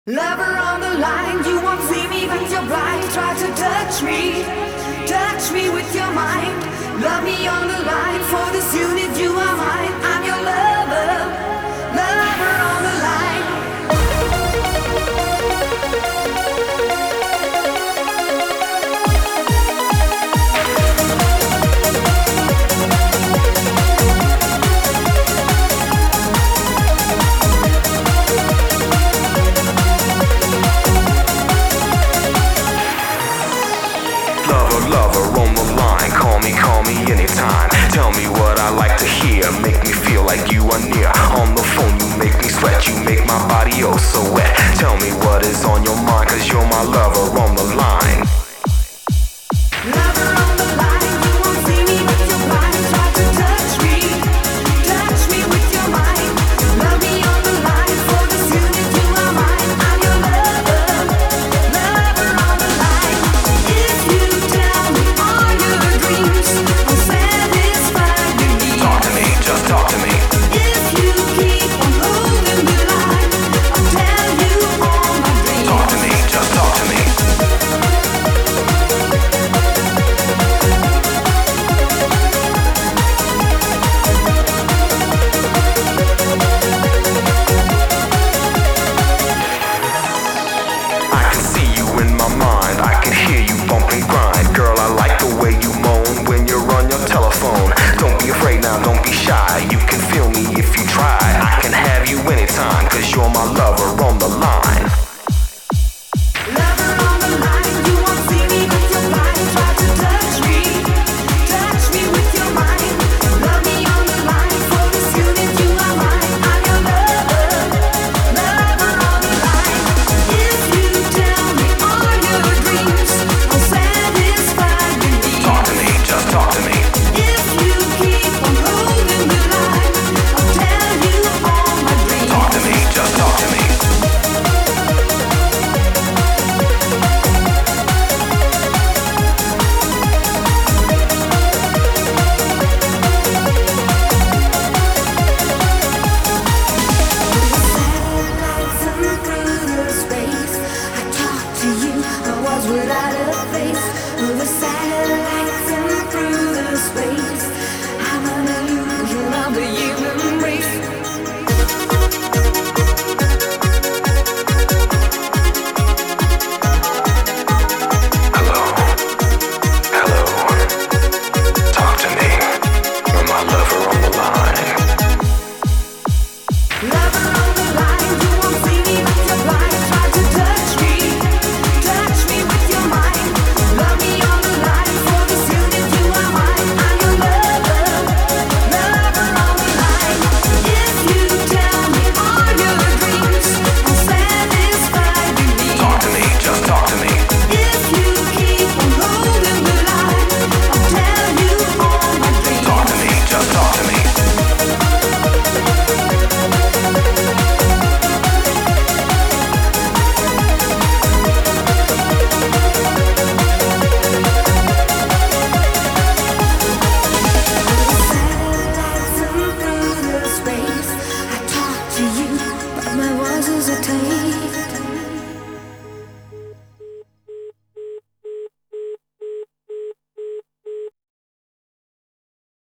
Lover on the line, you won't see me but you're blind. Try to touch me with your mind. Love me on the line, for this unit you are mine. I'm your lover, lover on the line. Lover on the line, call me anytime. Tell me what I like to hear, make me feel like you are near. On the phone you make me sweat, you make my body oh so wet. Tell me what is on your mind, cause you're my lover on the line.